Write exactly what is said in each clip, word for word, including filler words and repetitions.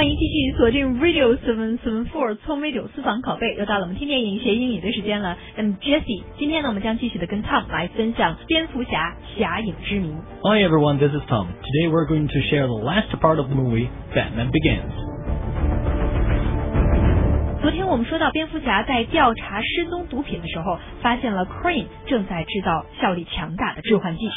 欢迎继续锁定 Radio 七七四聪美九私房拷贝，又到了我们听电影学英语的时间了。那么 Jessie， 今天呢我们将继续的跟 Tom 来分享蝙蝠侠侠影之谜。 Hi everyone, this is Tom. Today we're going to share the last part of the movie, Batman Begins. 昨天我们说到蝙蝠侠在调查失踪毒品的时候，发现了 Crane 正在制造效力强大的致幻剂。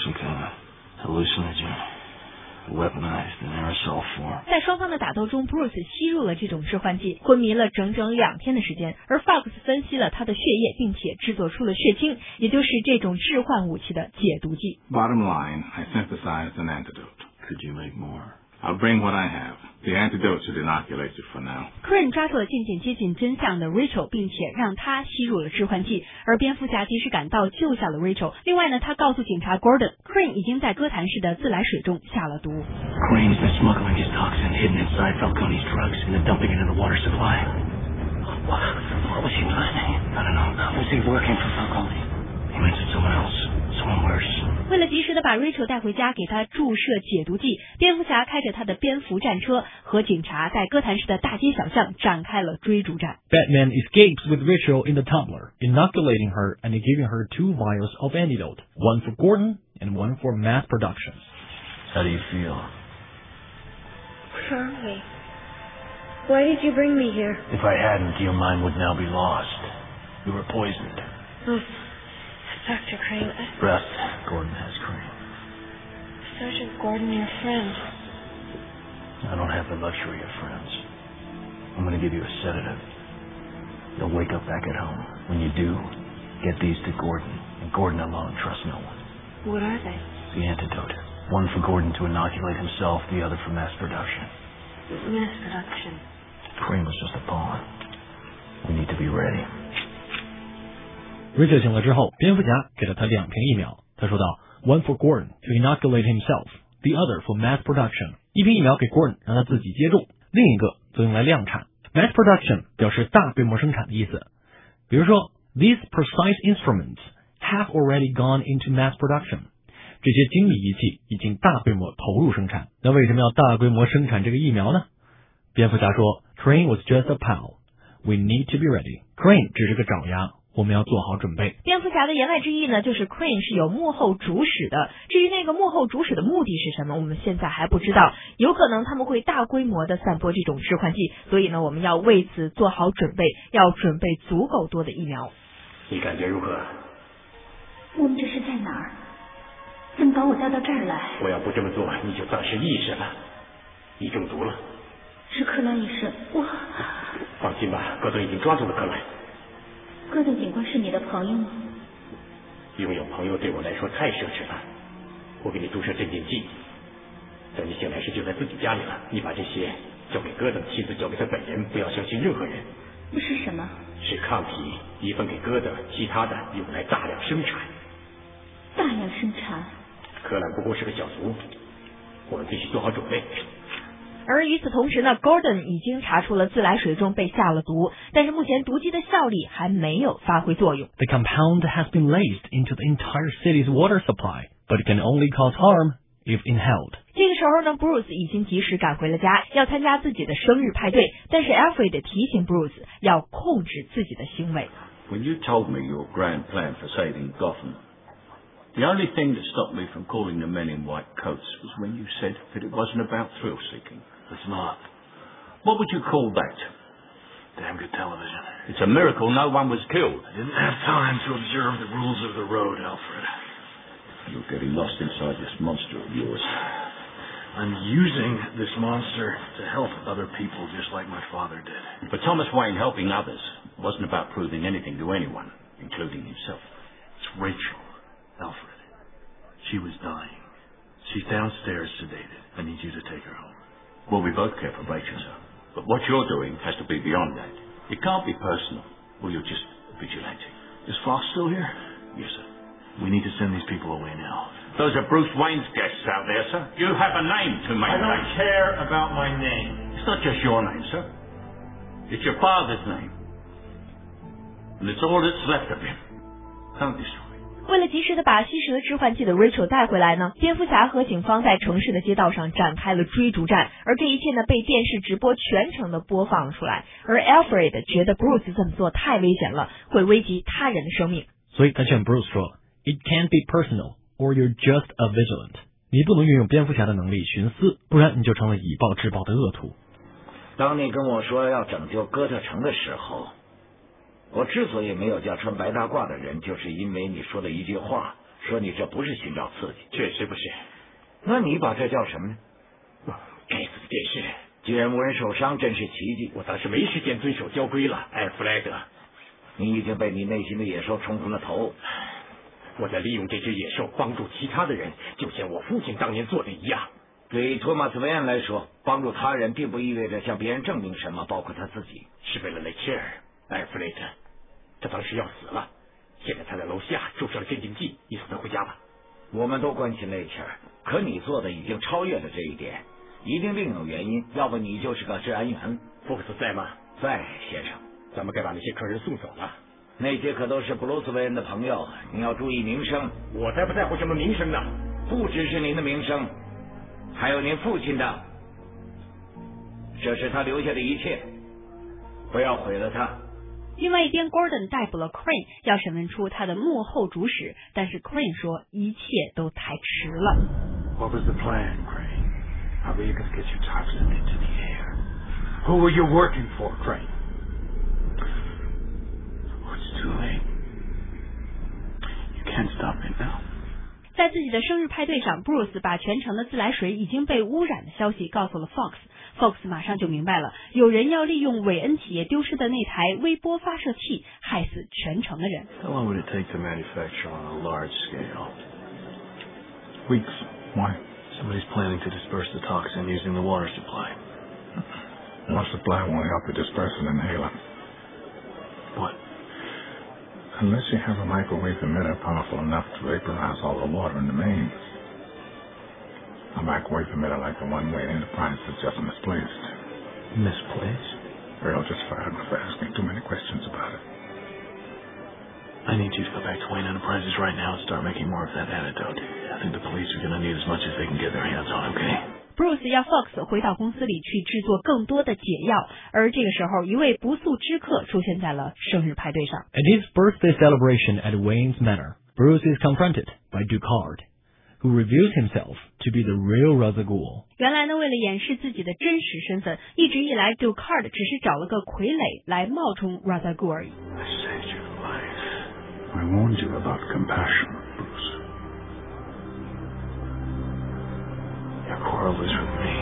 在双方的打斗中 Bruce 吸入了这种致幻剂，昏迷了整整两天的时间，而 Fox 分析了他的血液，并且制作出了血清，也就是这种致幻武器的解毒剂。 Bottom line, I synthesized an antidote. Could you make more? I'll bring what I have. The antidote should inoculate you for now. Crane 抓住了渐渐接近真相的 Rachel， 并且让她吸入了致幻剂，而蝙蝠侠及时赶到救下了 Rachel。 另外呢，他告诉警察 Gordon， Crane 已经在哥谭市的自来水中下了毒。 Crane's been smuggling his toxin hidden inside Falcone's drugs and then dumping it into the water supply. What was he planning? I don't know. Was he working for Falcone? He mentioned someone else, someone worse. 为了及时的把 Rachel 带回家，给她注射解毒剂，蝙蝠侠开着他的蝙蝠战车和警察在哥谭市的大街小巷展开了追逐战。 Batman escapes with Rachel in the tumbler, inoculating her and giving her two vials of antidote, one for Gordon and one for mass production. How do you feel? Charlie, why did you bring me here? If I hadn't, your mind would now be lost. You were poisoned. Oh, Doctor Crane. I... Rest. Gordon has Crane. Sergeant Gordon, your friend. I don't have the luxury of friends. I'm going to give you a sedative. You'll wake up back at home. When you do, get these to Gordon. And Gordon alone, trust no one. What are they? The antidote. One for Gordon to inoculate himself, the other for mass production. Mass production. Crane was just a pawn. We need to be ready. Rachel 醒了之后，蝙蝠侠给了他两瓶疫苗。他说道 ：“One for Gordon to inoculate himself, the other for mass production。”一瓶疫苗给 Gordon 让他自己接种，另一个则用来量产。Mass production 表示大规模生产的意思。比如说 ，These precise instruments have already gone into mass production。这些精密仪器已经大规模投入生产。那为什么要大规模生产这个疫苗呢？蝙蝠侠说 ：“Crane was just a pal. We need to be ready. Crane 只是个爪牙。”我们要做好准备。蝙蝠侠的言外之意呢，就是 Crane 是有幕后主使的。至于那个幕后主使的目的是什么，我们现在还不知道。有可能他们会大规模的散播这种致幻剂，所以呢，我们要为此做好准备，要准备足够多的疫苗。 你感觉如何？ 我们这是在哪儿？怎么把我带到这儿来？ 我要不这么做，你就丧失意识了。你中毒了。 是克兰医生，我。 放心吧，戈登已经抓住了克兰。 戈登警官是你的朋友吗？ 拥有朋友对我来说太奢侈了。我给你注射镇静剂，等你醒来时就在自己家里了。你把这些交给戈登，妻子交给他本人，不要相信任何人。 这是什么？ 是抗体，一份给戈登，其他的用来大量生产。 大量生产？ 克兰不过是个小卒，我们必须做好准备。 而与此同时呢 ，Gordon 已经查出了自来水中被下了毒，但是目前毒剂的效力还没有发挥作用。 The compound has been laced into the entire city's water supply, but it can only cause harm if inhaled. 这个时候呢 ，Bruce 已经及时赶回了家，要参加自己的生日派对。但是 Alfred 提醒 Bruce 要控制自己的行为。 When you told me your grand plan for saving Gotham, the only thing that stopped me from calling the men in white coats was when you said that it wasn't about thrill-seeking.It's not. What would you call that? Damn good television. It's a miracle no one was killed. I didn't have time to observe the rules of the road, Alfred. You're getting lost inside this monster of yours. I'm using this monster to help other people just like my father did. But Thomas Wayne helping others wasn't about proving anything to anyone, including himself. It's Rachel, Alfred. She was dying. She's downstairs sedated. I need you to take her home.Well, we both care for Rachel, sir. But what you're doing has to be beyond that. It can't be personal, or you're just vigilanting. Is Fox still here? Yes, sir. We need to send these people away now. Those are Bruce Wayne's guests out there, sir. You have a name to maintain. I don't care about my name. It's not just your name, sir. It's your father's name. And it's all that's left of him. Don't destroy it. 为了及时的把吸食了致幻剂的 Rachel 带回来呢，蝙蝠侠和警方在城市的街道上展开了追逐战，而这一切呢被电视直播全程的播放了出来。而 Alfred 觉得 Bruce 这么做太危险了，会危及他人的生命， 所以他劝 Bruce 说 It can't be personal or you're just a vigilant。 你不能运用蝙蝠侠的能力徇私，不然你就成了以暴制暴的恶徒。 当你跟我说要拯救哥特城的时候，我之所以没有叫穿白大褂的人，就是因为你说的一句话，说你这不是寻找刺激。 确实不是。 那你把这叫什么呢？ 该死的电视！ 既然无人受伤，真是奇迹。 我当时没时间遵守交规了，艾弗莱德。 你已经被你内心的野兽冲昏了头。 我在利用这只野兽帮助其他的人，就像我父亲当年做的一样。 对托马斯·韦恩来说，帮助他人并不意味着向别人证明什么，包括他自己。 是为了雷切尔，艾弗雷德。他当时要死了，现在他在楼下注射了镇静剂，你送他回家吧。 我们都关心雷切尔，可你做的已经超越了这一点，一定另有原因，要不你就是个治安员。 福克斯在吗？ 在，先生。 咱们该把那些客人送走了。 那些可都是布鲁斯·韦恩的朋友，你要注意名声。 我才不在乎什么名声呢！ 不只是您的名声，还有您父亲的。这是他留下的一切，不要毁了他。 另外一边 Gordon 逮捕了 Crane， 要审问出他的幕后主使，但是 Crane 说一切都太迟了。 What was the plan, Crane? How were you going to get your toxin into the air? Who were you working for, Crane? It's too late. You can't stop it now. 在自己的生日派对上 ，Bruce 把全城的自来水已经被污染的消息告诉了 Fox。Fox 马上就明白了，有人要利用韦恩企业丢失的那台微波发射器，害死全城的人。 How long would it take to manufacture on a large scale? Weeks. Why? Somebody's planning to disperse the toxin using the water supply. Water supply won't help you disperse an inhaler. What? Unless you have a microwave emitter powerful enough to vaporize all the water in the mains. A microwave emitter like the one Wayne Enterprise is just misplaced. Misplaced? Earl just fired me for asking too many questions about it. I need you to go back to Wayne Enterprises right now and start making more of that antidote. I think the police are going to need as much as they can get their hands on, okay? Bruce 要 Fox 回到公司里去制作更多的解药，而这个时候，一位不速之客出现在了生日派对上。 At his birthday celebration at Wayne's Manor, Bruce is confronted by Ducard, who reveals himself to be the real Ra's al Ghul. 原来呢，为了掩饰自己的真实身份，一直以来 Ducard 只是找了个傀儡来冒充 Ra's al Ghul 而已。 I saved your life. I warned you about compassion, Bruce. Your quarrel is with me.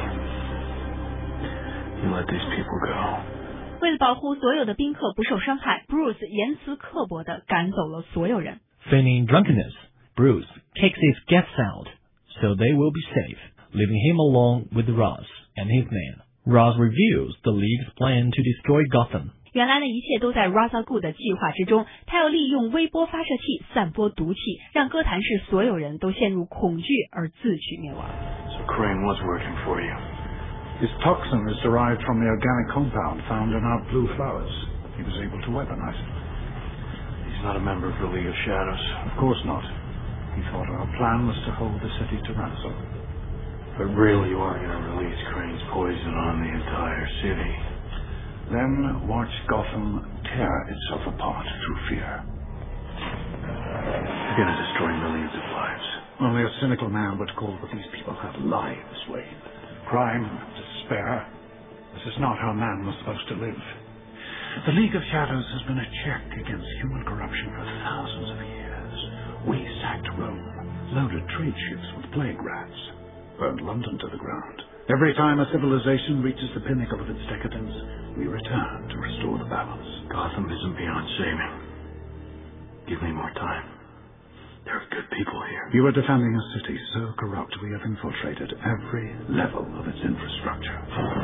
You let these people go. 为了保护所有的宾客不受伤害 ，Bruce 言辞刻薄地赶走了所有人。 Feigning drunkenness, Bruce kicks his guests out so they will be safe, leaving him alone with Ra's and his men. Ra's reveals the League's plan to destroy Gotham. 原来呢，一切都在 Ra's al Ghul 的计划之中。他要利用微波发射器散播毒气，让哥谭市所有人都陷入恐惧而自取灭亡。 So Crane was working for you. His toxin is derived from the organic compound found in our blue flowers. He was able to weaponize it. He's not a member of the League of Shadows. Of course not. He thought our plan was to hold the city to ransom. But really you are going to release Crane's poison on the entire city. Then watch Gotham tear itself apart through fear. You're going to destroy millions of lives. Only a cynical man would call what these people have lives, Wayne. Crime, despair. This is not how man was supposed to live. The League of Shadows has been a check against human corruption for thousands of years. We sacked Rome, loaded trade ships with plague rats, burned London to the ground. Every time a civilization reaches the pinnacle of its decadence, we return to restore the balance. Gotham isn't beyond saving. Give me more time. There are good people here. You are defending a city so corrupt we have infiltrated every level of its infrastructure.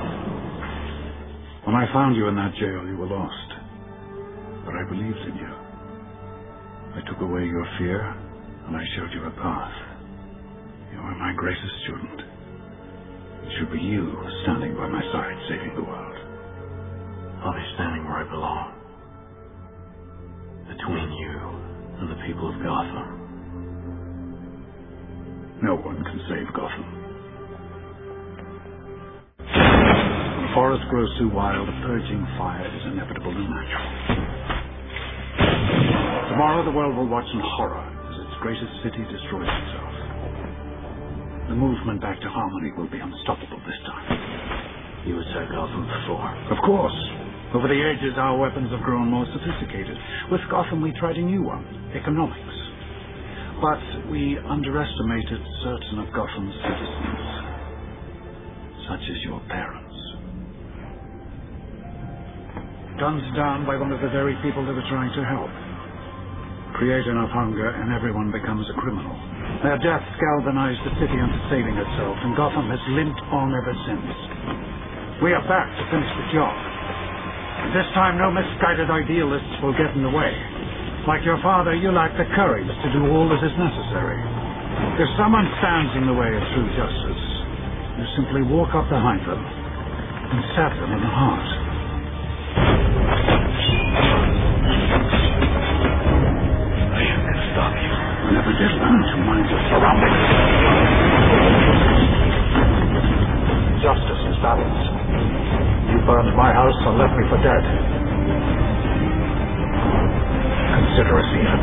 When I found you in that jail, you were lost. But I believed in you. I took away your fear, and I showed you a path. You are my greatest student. It should be you standing by my side, saving the world. I'll be standing where I belong. Between you and the people of Gotham. No one can save Gotham. When the forest grows too wild, a purging fire is inevitable and natural. Tomorrow the world will watch in horror as its greatest city destroys itself. The movement back to harmony will be unstoppable this time. You attacked Gotham before. Of course. Over the ages, our weapons have grown more sophisticated. With Gotham, we tried a new one, economics. But we underestimated certain of Gotham's citizens, such as your parents. Guns down by one of the very people they were trying to help. Create enough hunger and everyone becomes a criminal. Their deaths galvanized the city into saving itself, and Gotham has limped on ever since. We are back to finish the job. And this time no misguided idealists will get in the way. Like your father, you lack the courage to do all that is necessary. If someone stands in the way of true justice, you simply walk up behind them and stab them in the heart. I am going to stop you. You never did learn to mind your surroundings. Justice is balanced. You burned my house and left me for dead. Consider us even.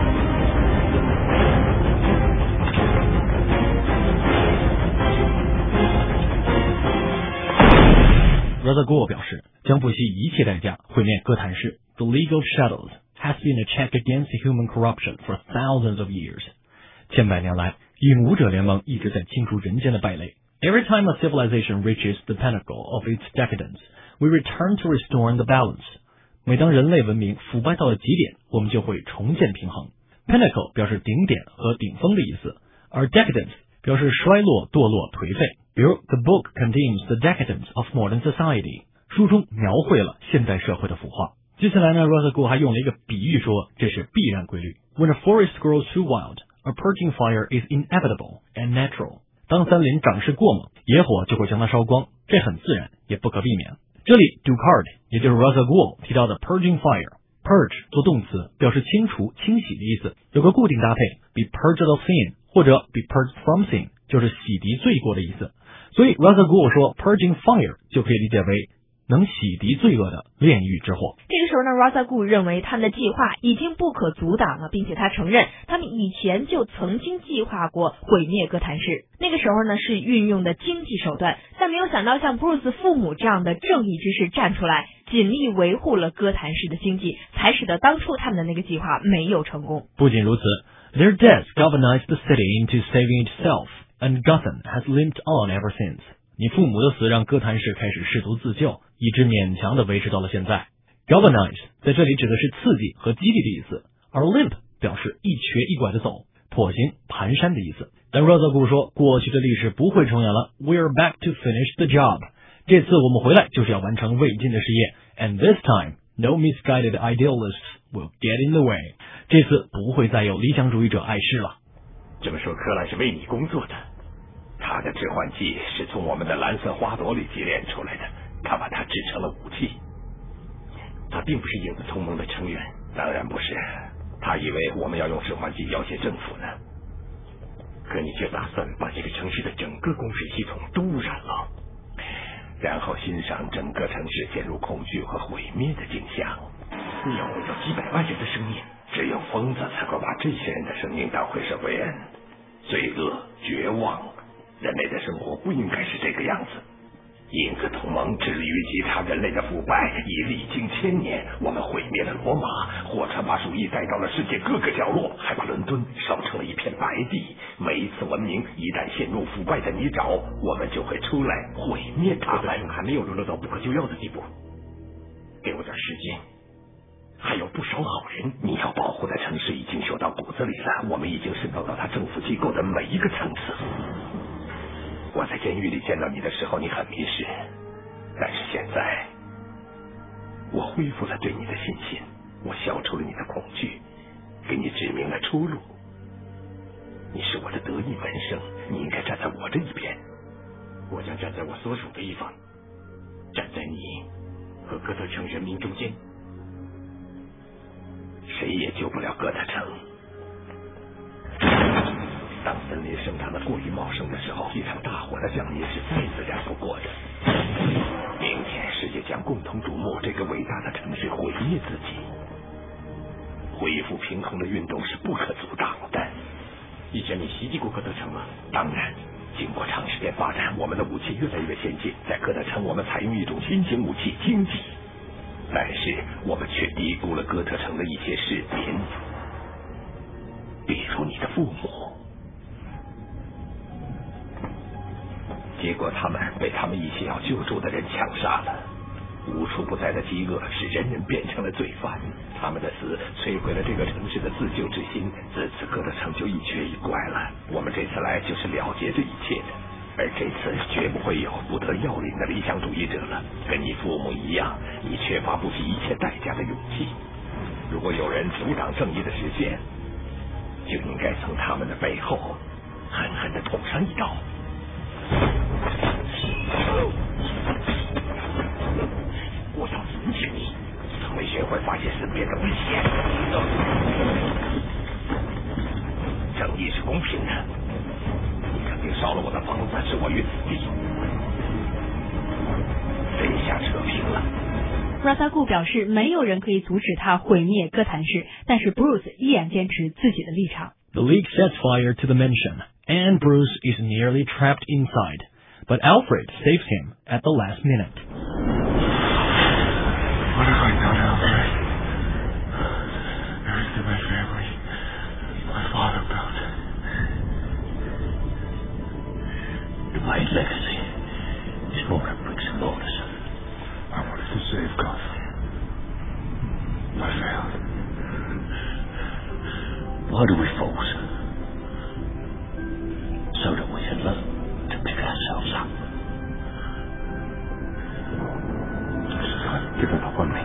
Ra's al Ghul 表示，将不惜一切代价毁灭哥谭市。The League of Shadows has been a check against human corruption for thousands of years. 千百年来，影武者联盟一直在清除人间的败类。Every time a civilization reaches the pinnacle of its decadence, we return to restore the balance. 每当人类文明腐败到了极点，我们就会重建平衡。Pinnacle 表示顶点和顶峰的意思，而 decadence 表示衰落、堕落、颓废。比如 The book contains the decadence of modern society. 书中描绘了现代社会的腐化。接下来呢 Ra's al Ghul 还用了一个比喻说，这是必然规律。When a forest grows too wild, a purging fire is inevitable and natural. 当森林长势过猛，野火就会将它烧光，这很自然，也不可避免。这里 Ducard 也就是 Ra's al Ghul 提到的 purging fire， purge 做动词表示清除、清洗的意思，有个固定搭配 be purged of sin 或者 be purged from sin 就是洗涤罪过的意思。所以 Ra's al Ghul 说 purging fire 就可以理解为能洗涤罪恶的炼狱之火。 这个时候呢 Ra's al Ghul 认为他们的计划已经不可阻挡了，并且他承认他们以前就曾经计划过毁灭哥谭市。那个时候呢是运用的经济手段，但没有想到像 Bruce 父母这样的正义之士站出来，尽力维护了哥谭市的经济，才使得当初他们的那个计划没有成功。 不仅如此， Their deaths galvanized the city into saving itself, and Gotham has limped on ever since. 你父母的死让哥谭市开始试图自救，一直勉强的维持到了现在。Galvanize 在这里指的是刺激和激励的意思，而 limp 表示一瘸一拐的走，跛行蹒跚的意思。但 Ra's al Ghul 说，过去的历史不会重演了 ，We're back to finish the job. 这次我们回来就是要完成未尽的事业 ，and this time no misguided idealists will get in the way. 这次不会再有理想主义者碍事了。 这么说，柯兰是为你工作的。他的致幻剂是从我们的蓝色花朵里提炼出来的，他把它制成了武器。他并不是影子同盟的成员，当然不是。他以为我们要用致幻剂要挟政府呢，可你却打算把这个城市的整个供水系统都污染了，然后欣赏整个城市陷入恐惧和毁灭的景象。你要毁掉几百万人的生命，只有疯子才会把这些人的生命当回事为恩。罪恶、绝望，人类的生活不应该是这个样子。影子同盟致力于击杀人类的腐败，已历经千年。我们毁灭了罗马，火船把鼠疫带到了世界各个角落，还把伦敦烧成了一片白地。每一次文明一旦陷入腐败的泥沼，我们就会出来毁灭它们。还没有沦落到不可救药的地步，给我点时间。还有不少好人，你要保护的城市已经嗅到骨子里了。我们已经渗透到他政府机构的每一个层次。我在监狱里见到你的时候，你很迷失，但是现在，我恢复了对你的信心，我消除了你的恐惧，给你指明了出路。你是我的得意门生，你应该站在我这一边。我将站在我所属的一方，站在你和哥特城人民中间。谁也救不了哥特城。 当森林生长的过于茂盛的时候，一场大火的降临是再自然不过的。明天世界将共同瞩目这个伟大的城市毁灭自己。恢复平衡的运动是不可阻挡的。 以前你袭击过哥特城吗？ 当然，经过长时间发展，我们的武器越来越先进。在哥特城，我们采用一种新型武器——经济。但是我们却低估了哥特城的一些士兵，比如你的父母。结果他们被他们一些要救助的人枪杀了。无处不在的饥饿使人人变成了罪犯，他们的死摧毁了这个城市的自救之心，自此哥特城就一瘸一拐了。我们这次来就是了结这一切的，而这次绝不会有不得要领的理想主义者了。跟你父母一样，你缺乏不惜一切代价的勇气。如果有人阻挡正义的实现，就应该从他们的背后狠狠地捅上一刀。我要阻止你，从未学会发现身边的危险。正义是公平的，你肯定烧了我的房子，置我于死地。这下扯平了。 拉萨固表示，没有人可以阻止他毁灭哥谭市，但是 Bruce 依然坚持自己的立场。 The League sets fire to the mansion, and Bruce is nearly trapped inside, but Alfred saves him at the last minute. What have I done, Alfred? Everything my family, my father built. My legacy is more than bricks and mortars. I wanted to save Gotham. I failed. Why do we fools? So that we can learn to pick ourselves up. Give up on me.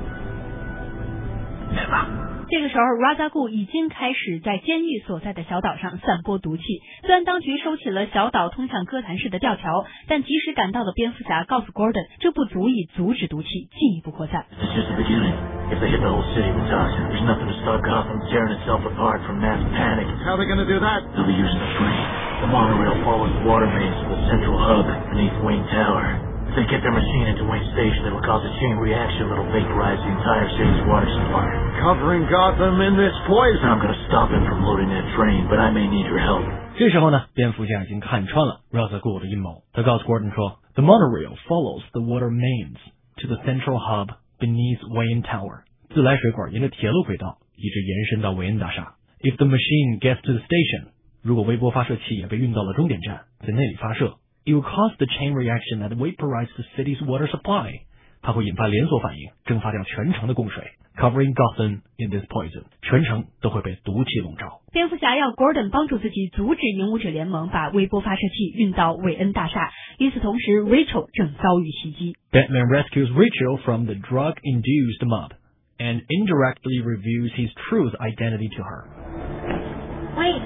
Never. 这个时候 Ra's al Ghul 已经开始在监狱所在的小岛上散播毒气。虽然当局收起了小岛通向哥谭市的吊桥，但及时赶到的蝙蝠侠告诉 Gordon， 这不足以阻止毒气进一步扩散。 It's just the beginning. If they hit the whole city with toxin, there's nothing to stop Gotham tearing itself apart from mass panic. How are they going to do that? They'll be using the train. The monorail follows the water mains to the central hub beneath Wayne Tower. If they get their machine into Wayne Station, it'll cause a chain reaction that'll vaporize the entire city's water supply. Covering Gotham in this poison. I'm gonna stop him from loading that train, but I may need your help. 这时候呢，蝙蝠侠已经看穿了 Ra's al Ghul 的阴谋。他告诉 Gordon 说 ，The monorail follows the water mains to the central hub beneath Wayne Tower. 自来水管沿着铁路轨道一直延伸到韦恩大厦。If the machine gets to the station， 如果微波发射器也被运到了终点站，在那里发射 ，it will cause the chain reaction that vaporizes the city's water supply。它会引发连锁反应，蒸发掉全城的供水 ，covering Gotham in this poison， 全城都会被毒气笼罩。 蝙蝠侠要 Gordon 帮助自己阻止影武者联盟把微波发射器运到韦恩大厦。与此同时 ，Rachel 正遭遇袭击。 Batman rescues Rachel from the drug-induced mob and indirectly reveals his true identity to her. Wait.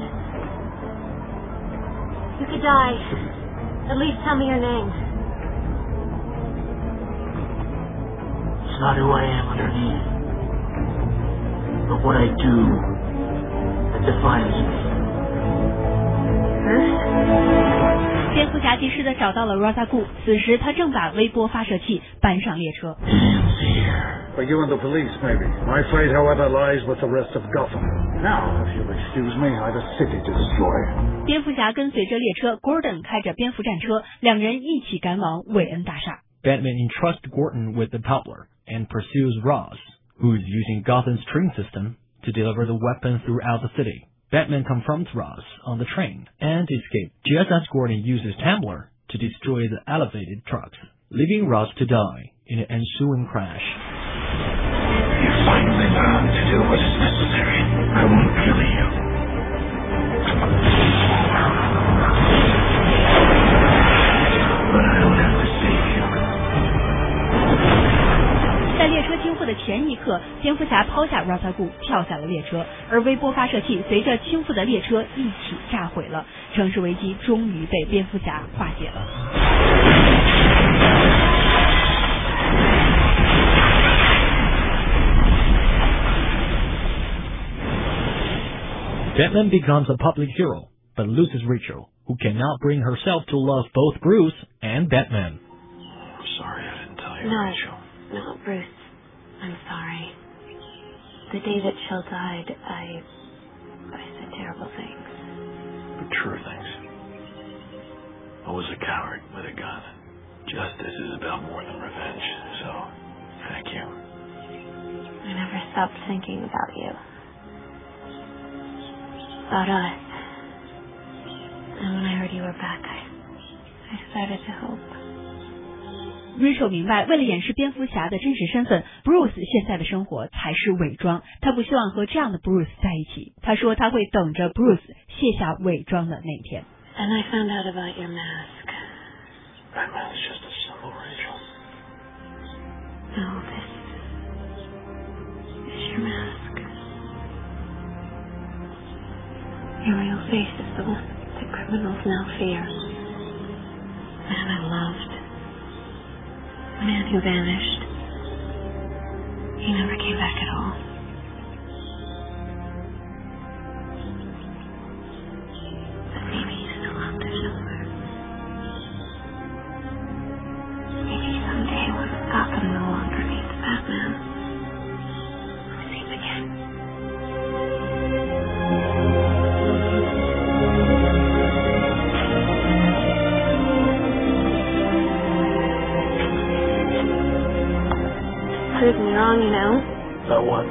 You could die. At least tell me your name. It's not who I am underneath, but what I do that defines me. 蝙蝠侠及时的找到了 Ra's al Ghul， 此时他正把微波发射器搬上列车。 For you and the police, maybe. My fate, however, lies with the rest of Gotham. Now, if you'll excuse me, I've a city to destroy. 蝙蝠侠跟随着列车 ，Gordon 开着蝙蝠战车，两人一起赶往韦恩大厦。 Batman entrusts Gordon with the toppler and pursues Ra's, who is using Gotham's train system to deliver the weapon throughout the city. Batman confronts Ra's on the train and escapes just as Gordon uses Tambler to destroy the elevated trucks, leaving Ra's to die in an ensuing crash. You finally learned to do what is necessary. I won't kill you. But I don't have to save you. 在列车倾覆的前一刻，蝙蝠侠抛下 Ra's al Ghul 跳下了列车，而微波发射器随着倾覆的列车一起炸毁了，城市危机终于被蝙蝠侠化解了。 Batman becomes a public hero but loses Rachel, who cannot bring herself to love both Bruce and Batman. I'm sorry I didn't tell you, no, Rachel. No, Bruce, I'm sorry. The day that Jill died, I... I said terrible things. But true things. I was a coward with a gun. Justice is about more than revenge, so thank you. I never stopped thinking about you. About us. And when I heard you were back, I, I started to hope. Rachel 明白，为了掩饰蝙蝠侠的真实身份 ，Bruce 现在的生活才是伪装。他不希望和这样的 Bruce 在一起。他说他会等着 Bruce 卸下伪装的那一天。 And I found out about your mask. Batman's just a symbol, Rachel. No, this is your mask. Your real face is the one that criminals now fear. The man I loved. The man who vanished. He never came back at all. But maybe he's still out there somewhere. Maybe someday when Gotham no longer needs Batman, we'll see him again. Proved me wrong, you know. About what?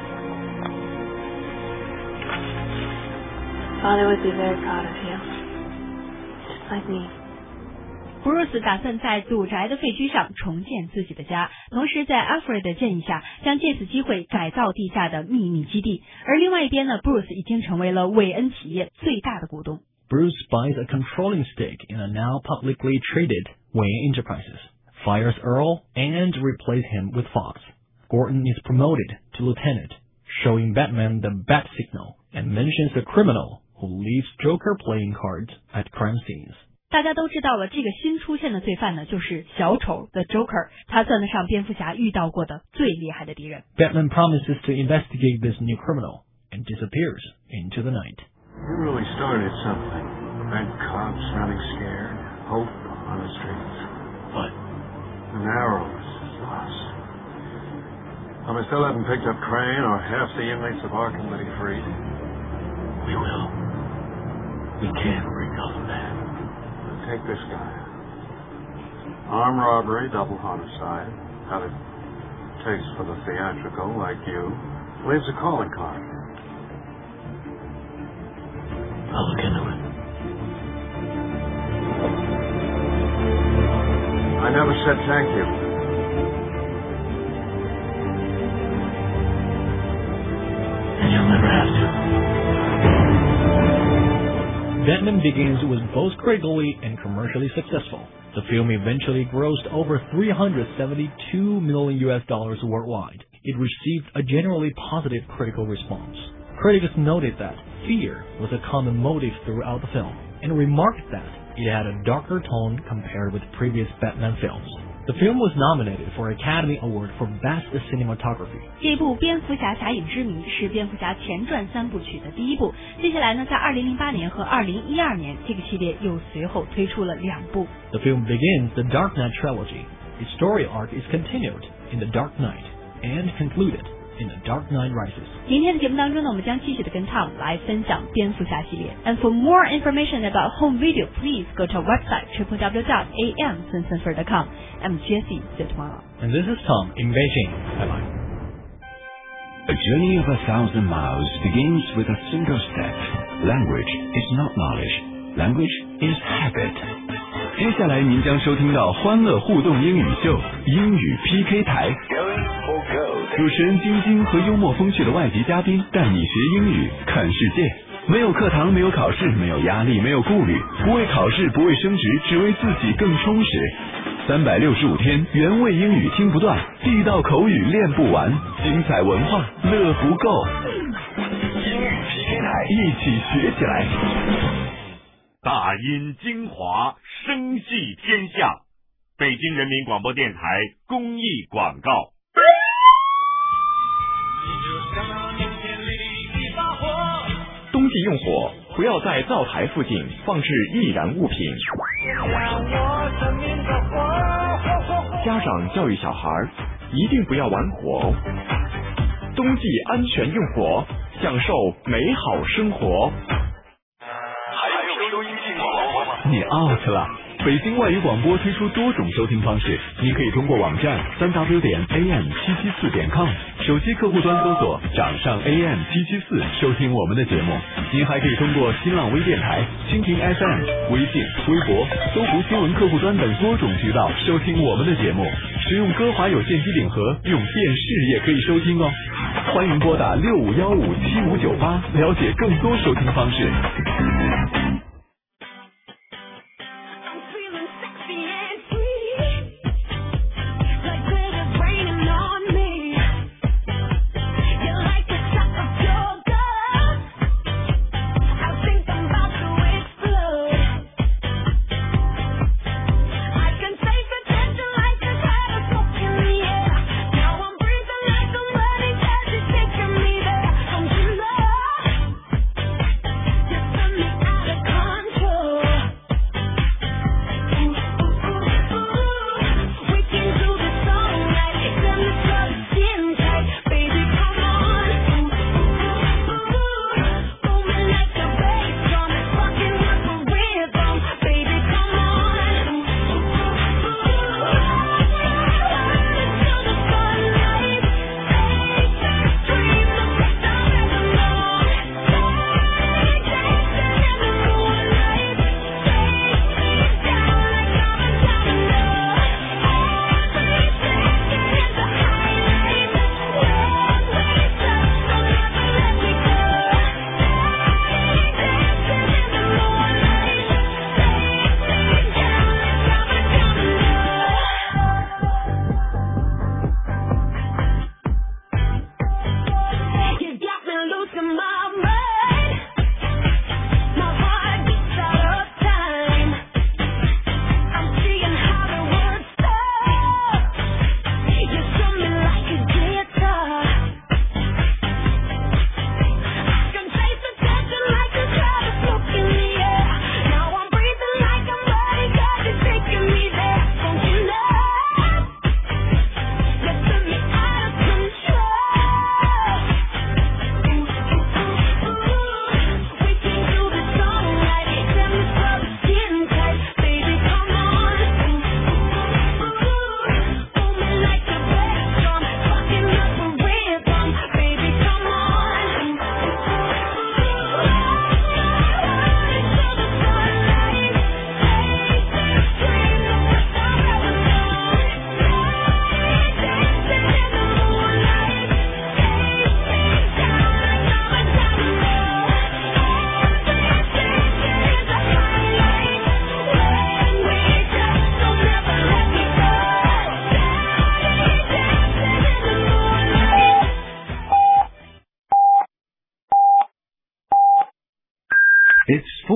Father would be very proud of you. Just like me. Bruce 打算在祖宅的废墟上重建自己的家，同时在 Alfred 的建议下，将借此机会改造地下的秘密基地。而另外一边呢 ，Bruce 已经成为了韦恩企业最大的股东。 Bruce buys a controlling stake in a now publicly traded Wayne Enterprises, fires Earl, and replaces him with Fox. Gordon is promoted to lieutenant, showing Batman the bat signal, and mentions a criminal who leaves Joker playing cards at crime scenes. 大家都知道了，这个新出现的罪犯呢，就是小丑 The Joker， 他算得上蝙蝠侠遇到过的最厉害的敌人。 Batman promises to investigate this new criminal and disappears into the night. You really started something. Red cops running scared, hope on the streets. What? And arrows lost. Well, we still haven't picked up Crane or half the inmates of Arkham that he freed. We will. We can bring Gotham back. Take this guy. Armed robbery, double homicide. Had a taste for the theatrical, like you. Leaves a calling card. I'll look into it. I never said thank you. And you'll never have to. Batman Begins was both critically and commercially successful. The film eventually grossed over three hundred seventy-two million U S dollars worldwide. It received a generally positive critical response. Critics noted that fear was a common motive throughout the film, and remarked that it had a darker tone compared with previous Batman films. The film was nominated for Academy Award for Best Cinematography. 这部《蝙蝠侠：侠影之谜》是蝙蝠侠前传三部曲的第一部。接下来呢，在二零零八年和二零一二年，这个系列又随后推出了两部。 The film begins the Dark Knight trilogy. Its story arc is continued in The Dark Knight and concluded in The Dark Knight Rises. 明天的节目当中呢，我们将继续的跟 Tom 来分享蝙蝠侠系列。And for more information about home video, please go to our website triple w dot a m sunsenfer dot com. I'm Jessie. See you tomorrow. And this is Tom in Beijing. Bye bye. A journey of a thousand miles begins with a single step. Language is not knowledge. Language is habit. 接下来您将收听到欢乐互动英语秀英语 P K 台，主持人晶晶和幽默风趣的外籍嘉宾带你学英语看世界。没有课堂，没有考试，没有压力，没有顾虑，不为考试，不为升职，只为自己更充实。三百六十五天，原味英语听不断，地道口语练不完，精彩文化乐不够。英语 P K 台，一起学起来。 大音精华，声系天下。北京人民广播电台公益广告。 冬季用火， 不要在灶台附近放置易燃物品。家长教育小孩一定不要玩火，冬季安全用火，享受美好生活。 还有收音机吗？你 out 了。北京外语广播推出多种收听方式，您可以通过网站三 w 点 a m 七七四点 com， 手机客户端搜索掌上 A M 七七四收听我们的节目。您还可以通过新浪微电台、蜻蜓 F M、微信、微博、搜狐新闻客户端等多种渠道收听我们的节目。使用歌华有线机顶盒，用电视也可以收听哦。欢迎拨打六五幺五七五九八，了解更多收听方式。 It's